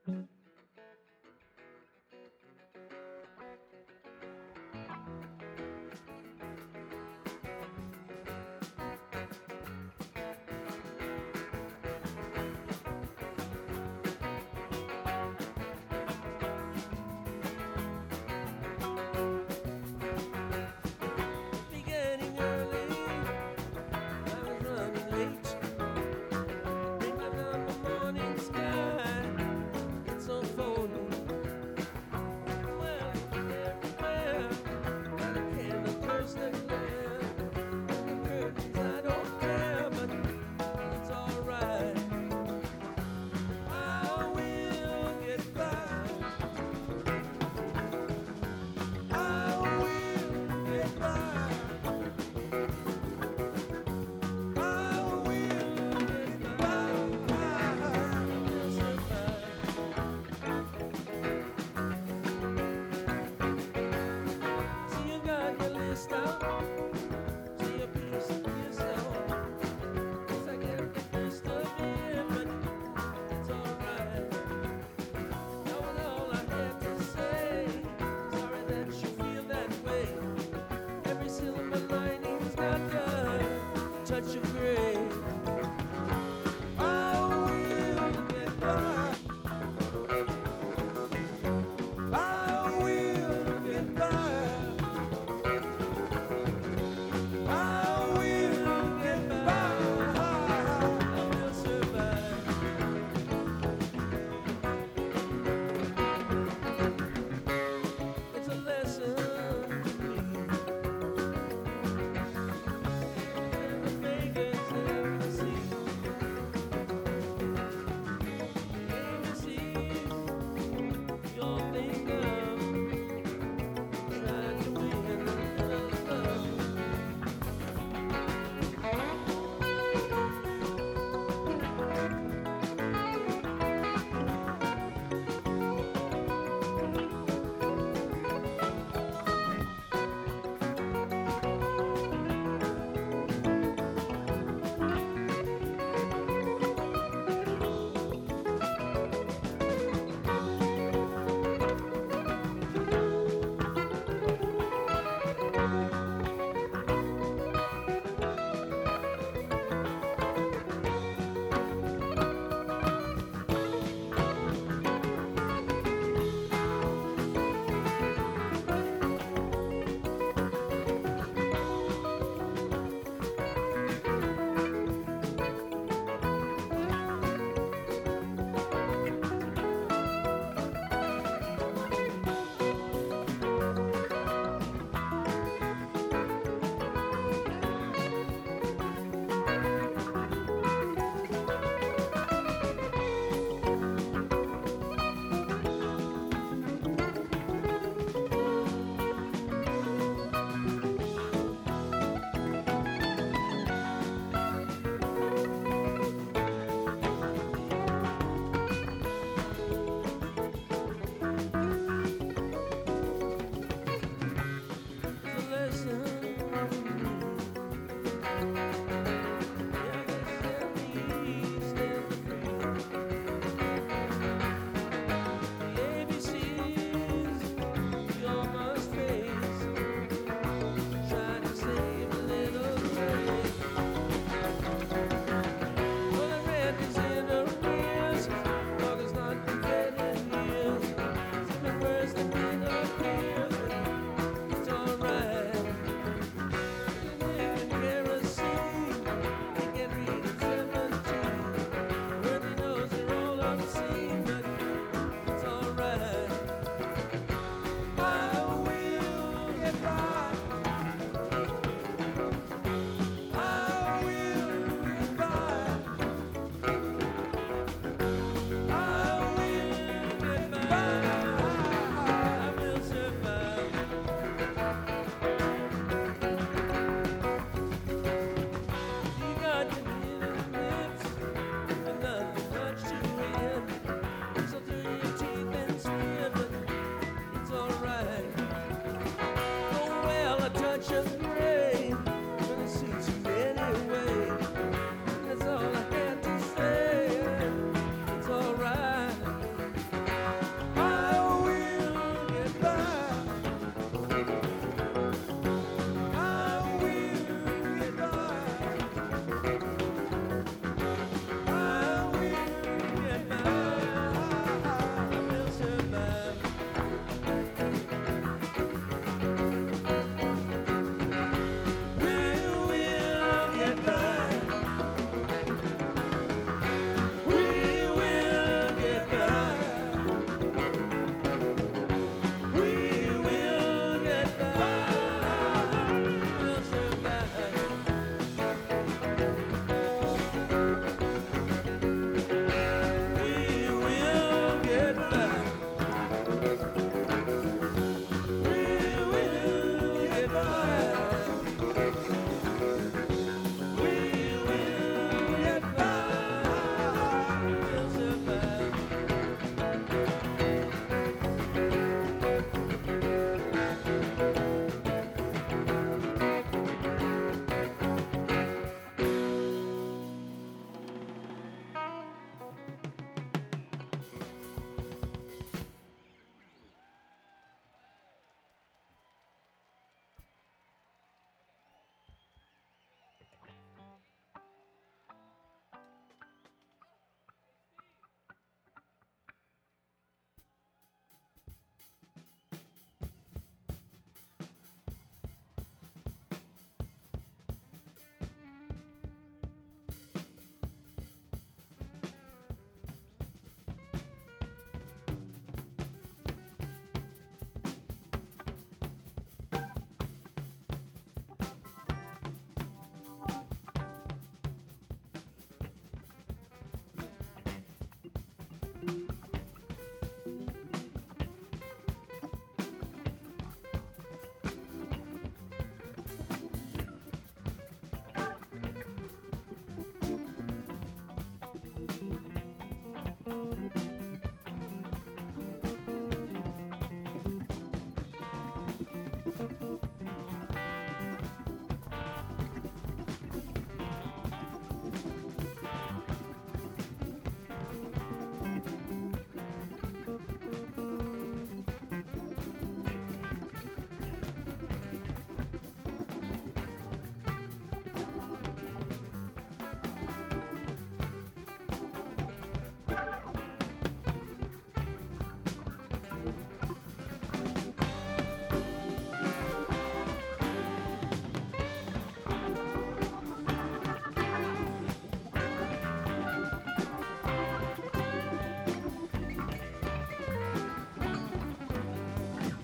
Beginning early, I was running late. Thinking of the morning sky. It's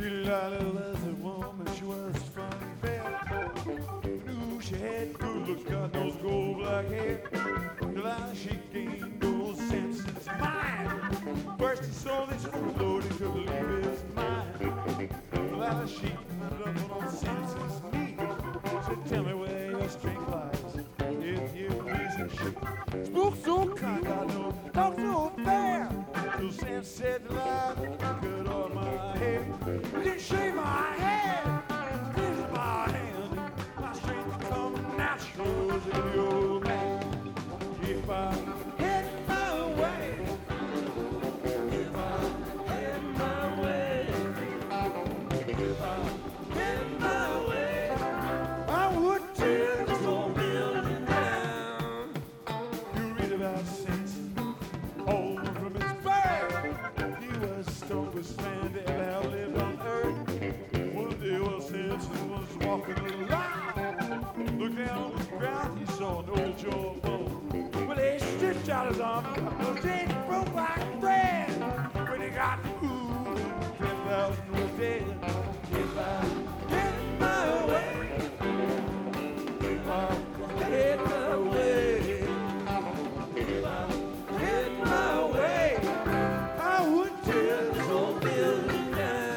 Delilah was a woman, she was funny fair. Knew she had good looks, God knows gold black hair. Delilah, she gained old Samson's mind. First he sold his food load, he could leave his mind. Delilah, she climbed up on Samson's knee. Said, tell me where your strength lies. If you please and she spoke so kind, God knows, talk so fair. So Sam said, Delilah, cut off my hair. Then shave my head, squeeze my hand. My strength come natural as a old man. If I head my way, if I head my way, if I head my way, I would tear this old building down. You read about Samson, all from his birth. He was the strongest man that ever lived on earth. One day while Samson was walking along, looked down on the ground, he saw an old jawbone. Well, they stitched out his arm, no change broke like thread. When he got food, 10,000 were dead. If I get my way, if I get my way, if I get my way, I would tear this old building down.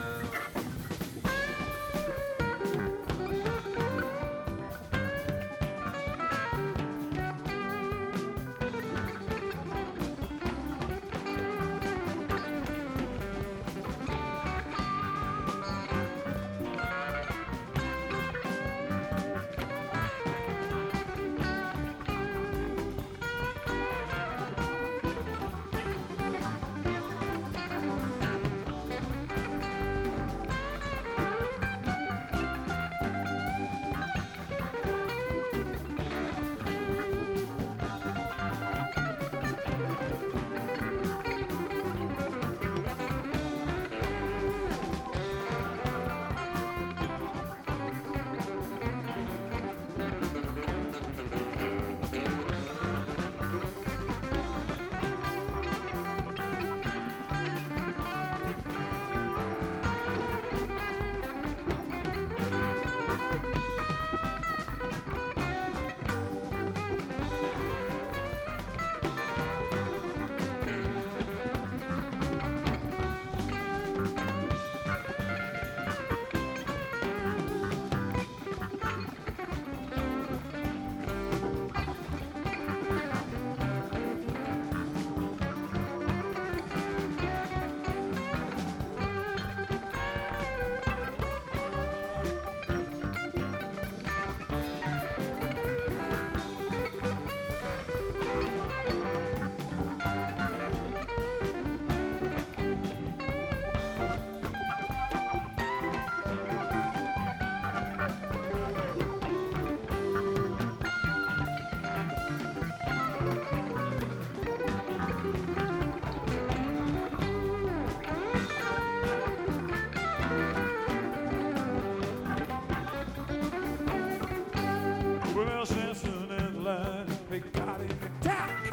Well, Samson and the lion, they got in attack.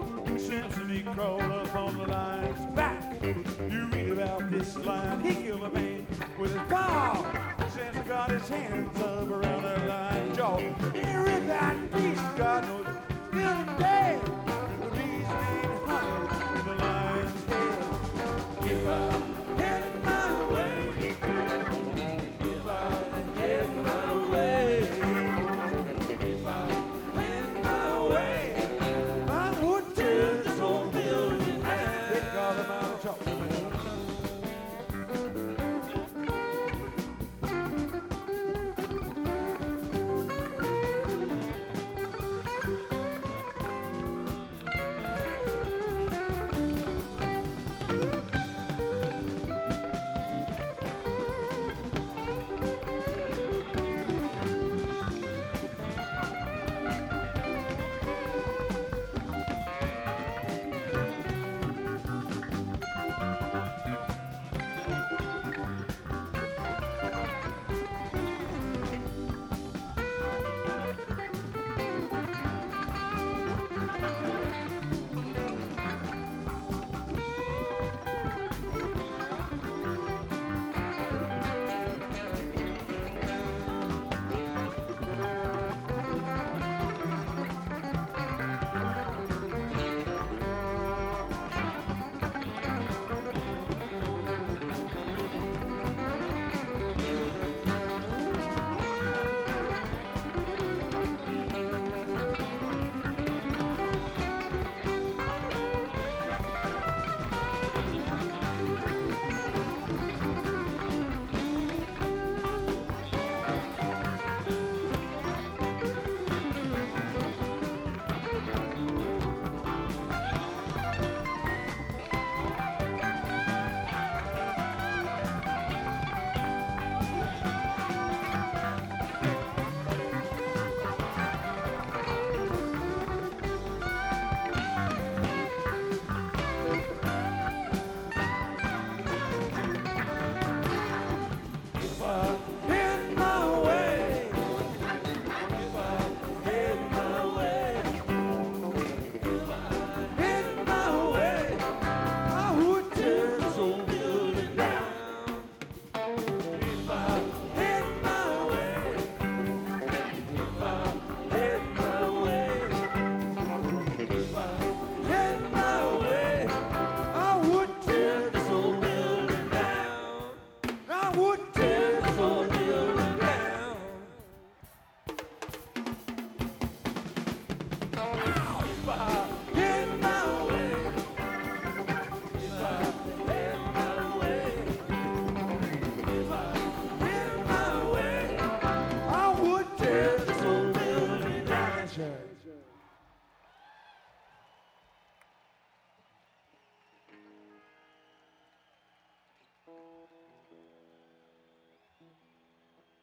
Samson, he crawled up on the lion's back. You read about this lion, he killed a man with his paw. Samson got his hands up around that lion's jaw. He ripped that beast, God knows, still dead. The beast made holler in the lion's head. If I had my way, if I had my way, if I had my way, I would tear this whole building down. They call him out of trouble.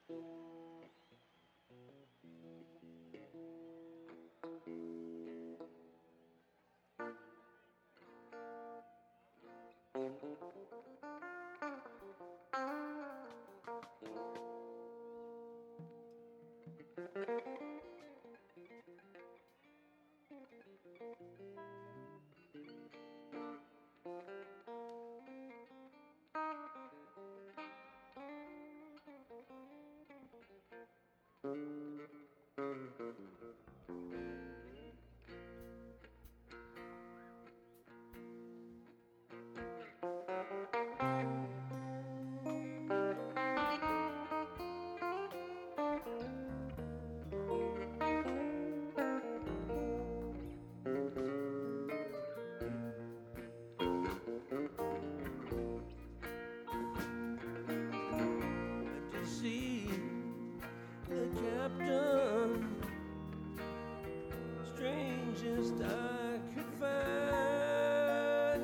To see the captain, strangest I could find,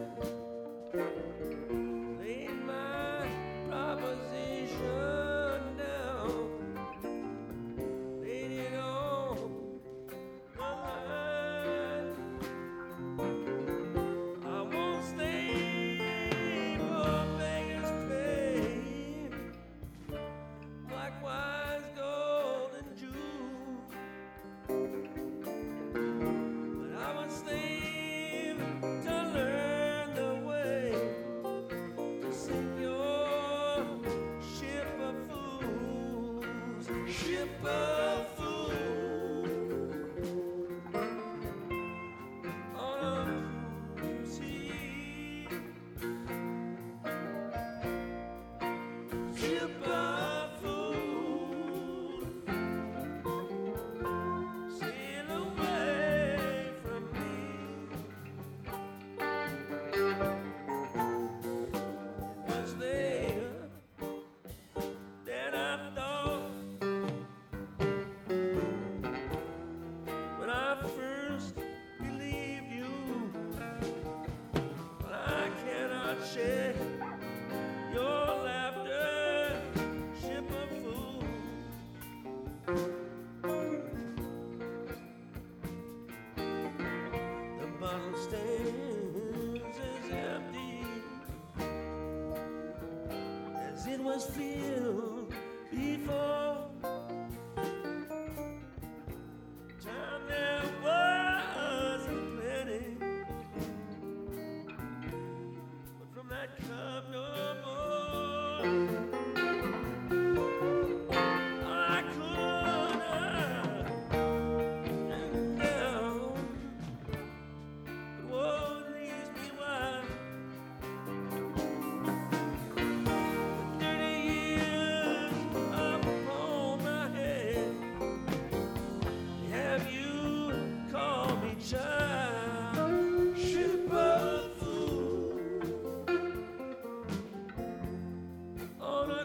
laid my proposition down, laid it on the line. I won't stay for beggars pay, likewise gold and jewels, but I must stay to learn the way to sink your ship of fools, ship of fools, on a cruise sea, ship of fools, sail away from me. It was there that I thought, when I first believed you, but I cannot share your laughter, ship of fools. The bottle stands as empty as it was filled before. Time there was a plenty, but from that cup no more. I could not drink down, but what leaves me wide? The 30 years upon my head, have you called me child, ship of fools, on a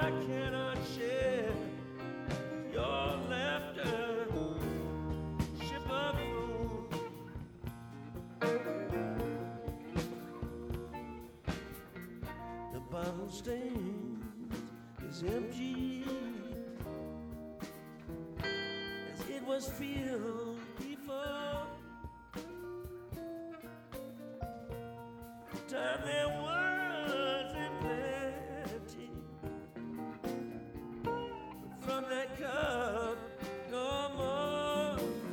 cannot share your laughter, ship of fools. The bottle stands as empty as it was filled before. Time there was in plenty, but from that cup no more.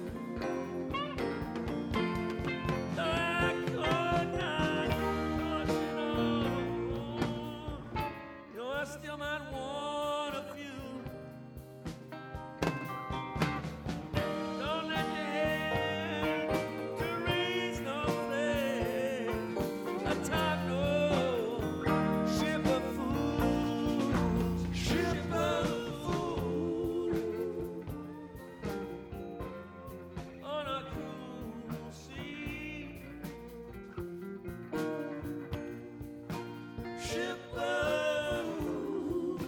Though I could not wash it all, you know I still might want a few. Don't let your hand to raise no flame atop no ship of fools, ship of fools on a cruel sea, ship of fools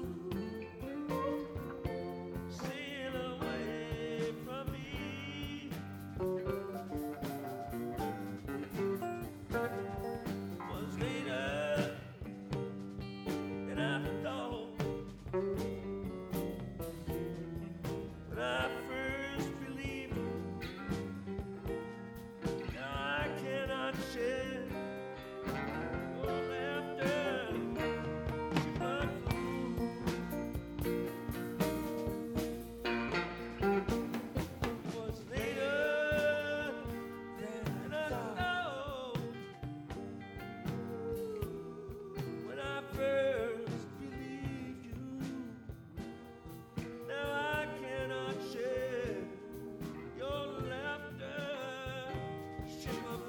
sail away from me. Was later than I thought when I first believed you. Now I cannot share your laughter, but was later than I thought when I first believed you. Now I cannot share your laughter, ship of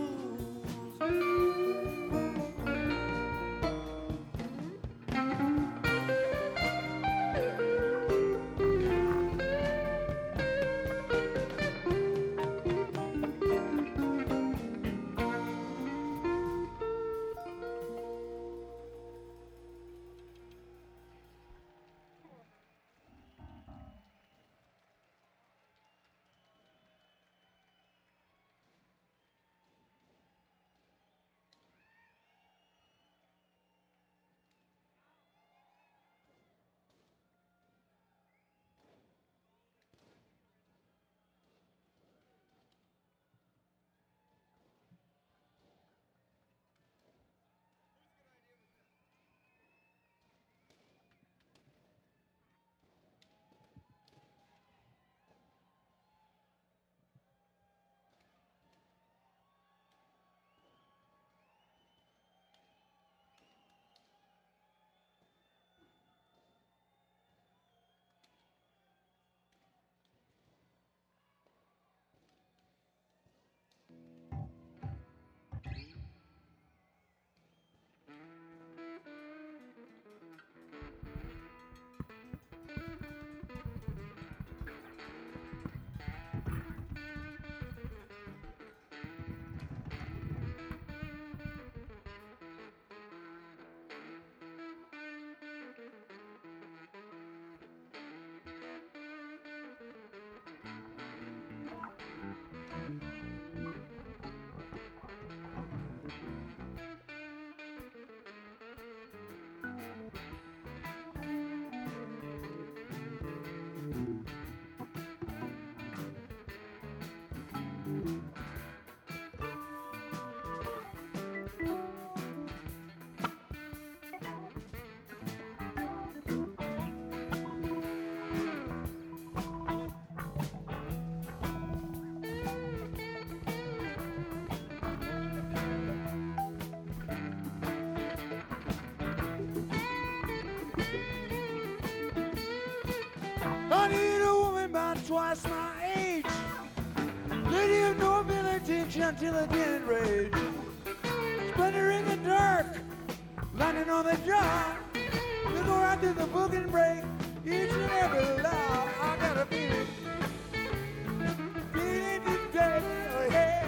I need a woman about twice my age. Lady of no ability until I didn't rage. Spend her in the dark, landing on the job. You go out to the book and break each and every law. I got a feeling today, oh yeah.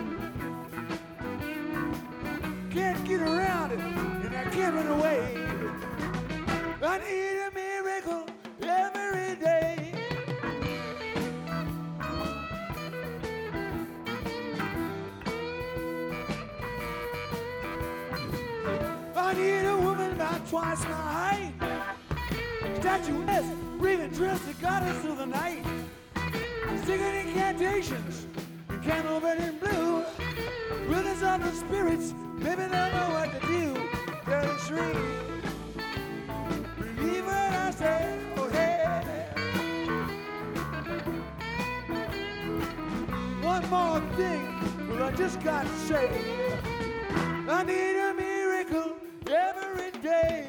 Can't get around it, and I can't run away. I need a woman about twice my height. Statuesque, breathing dress that got us through the night. Singing incantations, candle burning blue. Brothers of the spirits, maybe they'll know what to do. They'll shriek. Believe what I say, oh yeah. One more thing, well I just got to say, I need a miracle every day.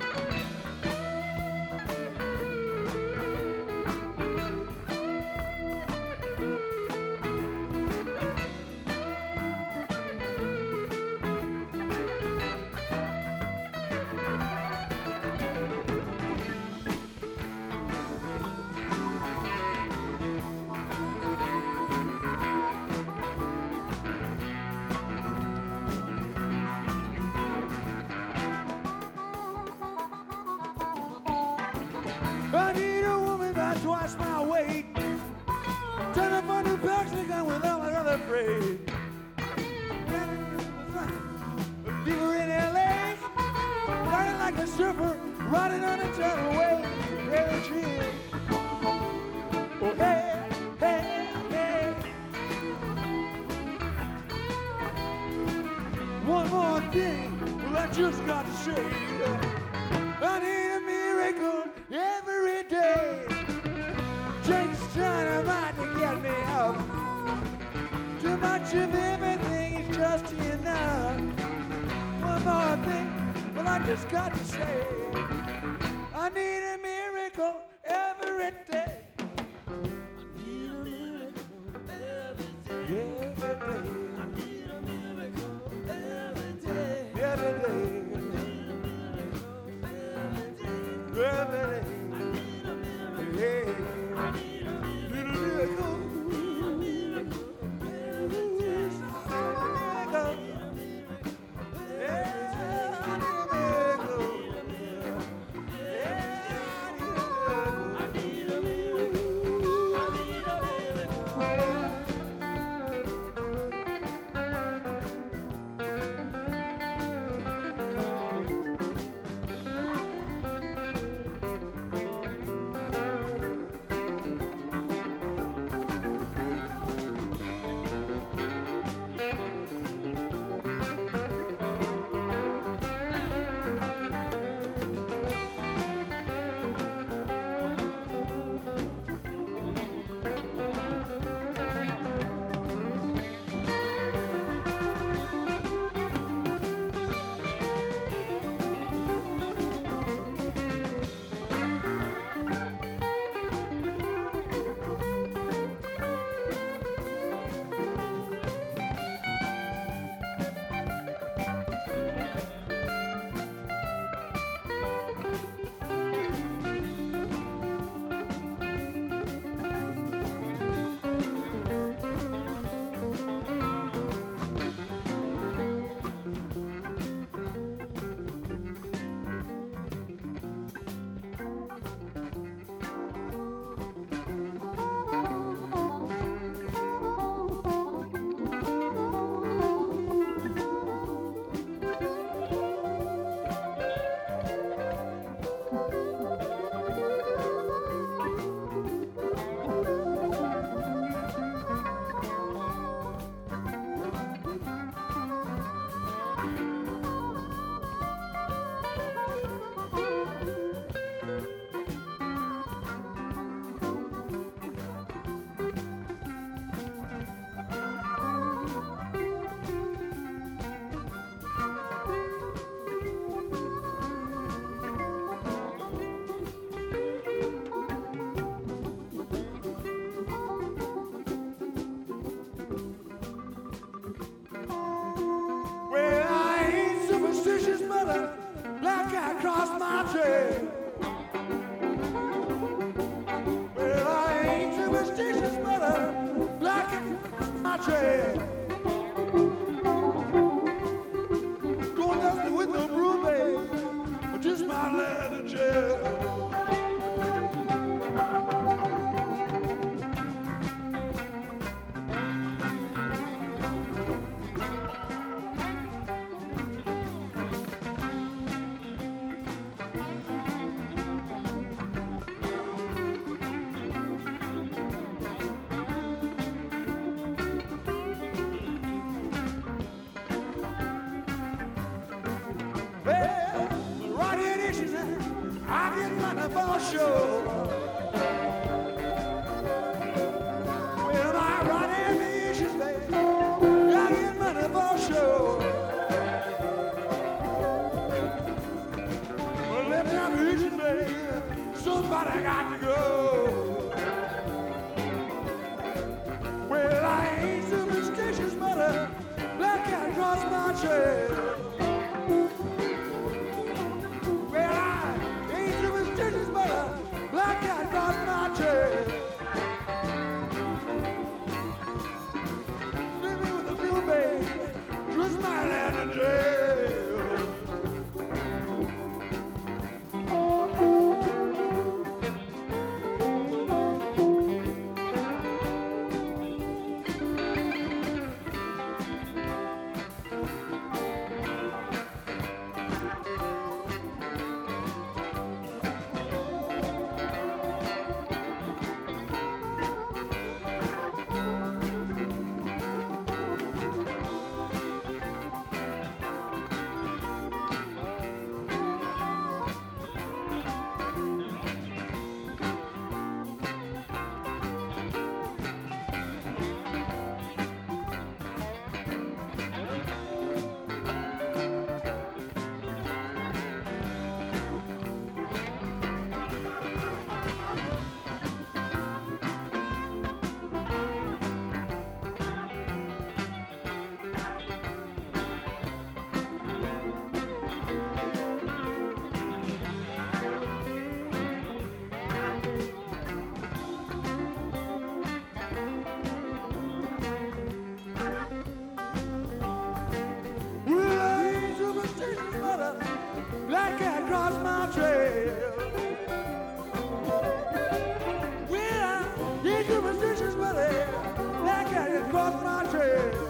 I need a woman about twice my weight. Turn up on the Mexican without my other afraid. Fever in LA, riding like a surfer, riding on a tidal wave. Very chill. Oh hey, hey, hey. One more thing, well I just got to say, I need a miracle every day. Jake's dynamite to get me up. Too much of everything is just enough. One more thing, well I just got to say, I need a miracle every day. I need a miracle every day. I need a miracle every day. Every day. Every day. money for sure. Well, my running issues, baby, I get money for sure. Well, let me have issues, baby, somebody got to go. Well, I ain't superstitious, but a black cat crossed my trail. Well, I ain't superstitious, but a black cat crossed my trail. Living with a blue baby, just my land in jail. Black cat crossed my trail. Well, I ain't superstitious, but black cat crossed my trail.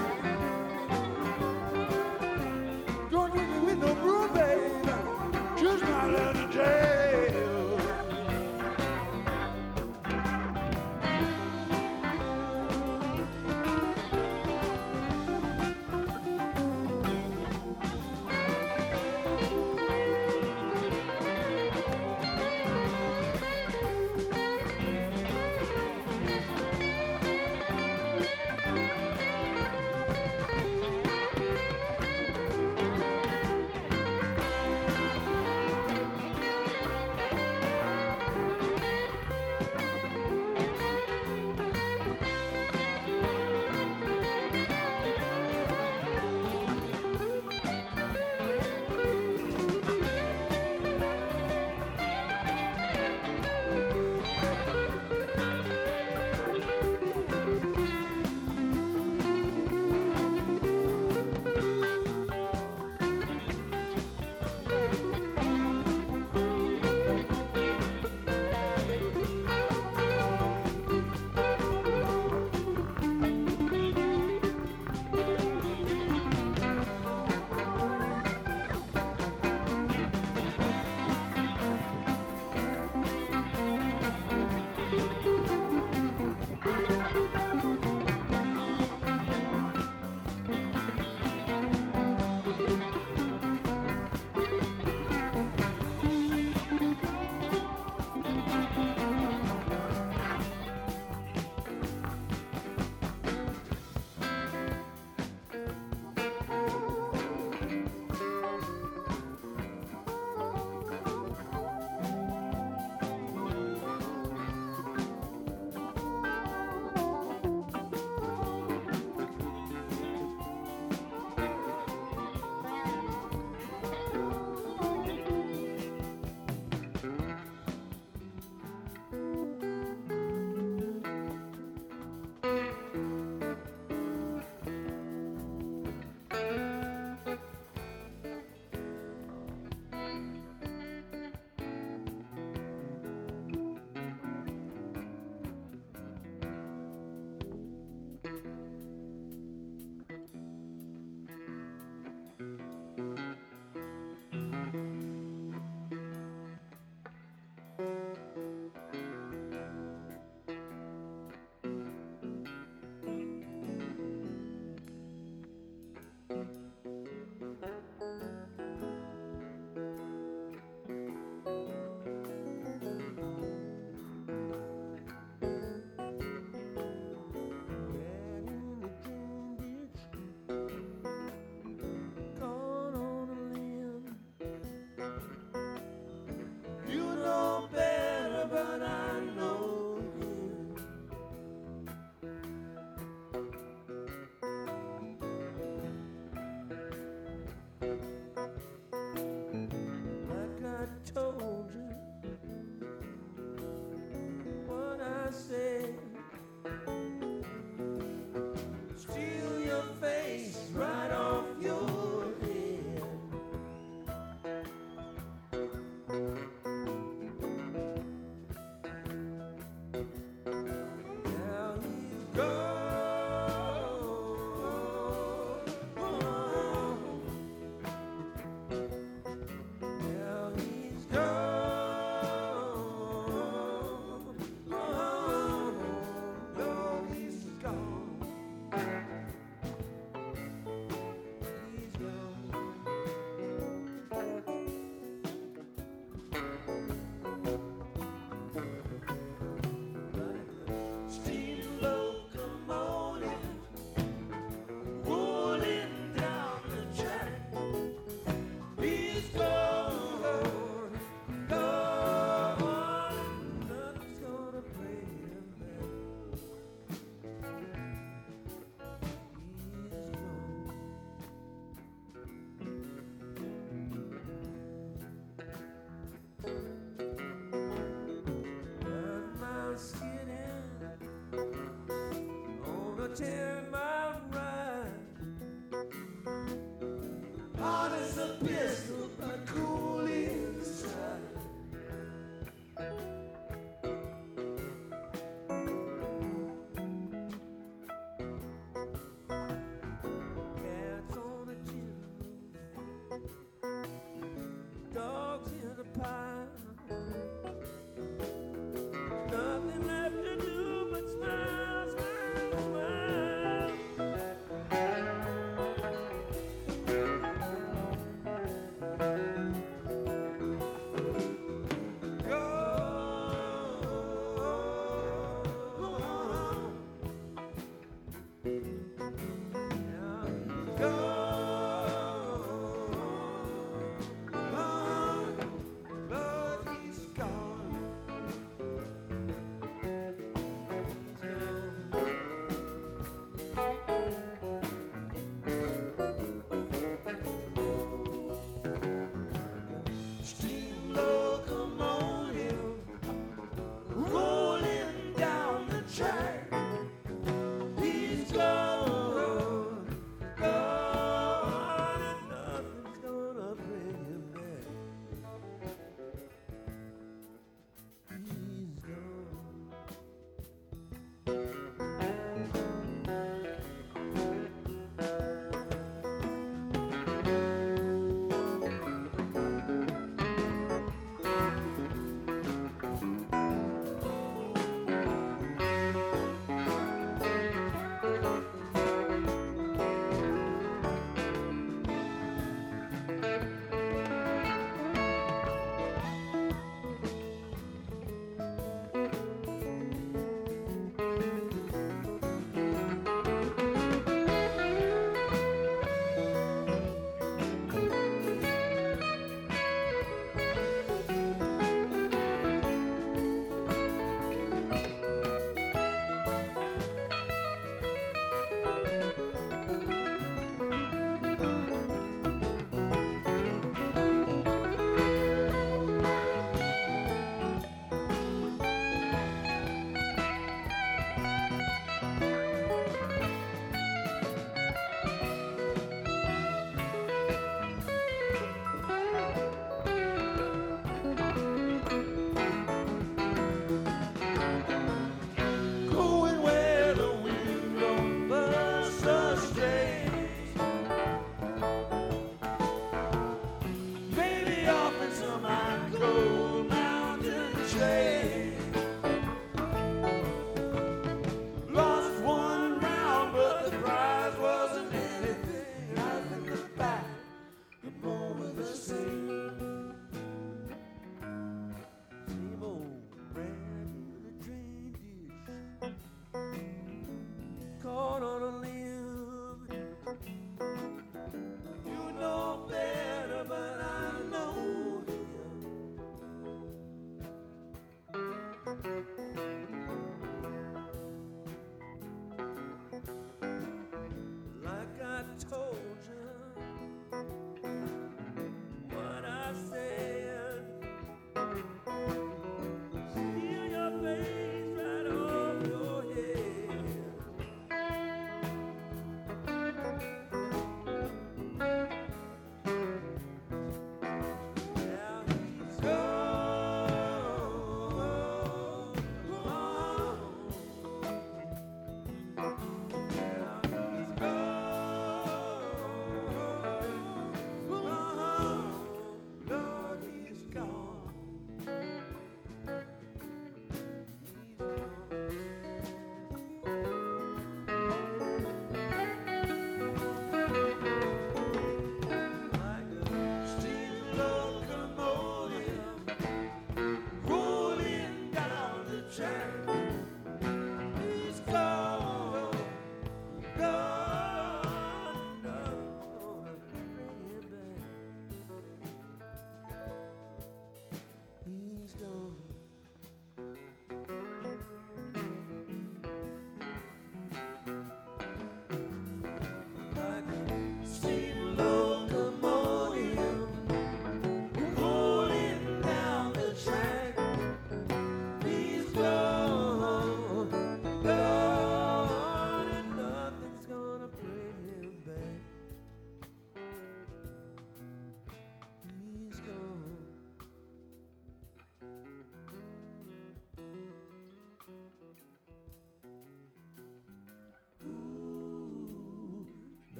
Don't leave me with no broom, baby, just my little jail. tell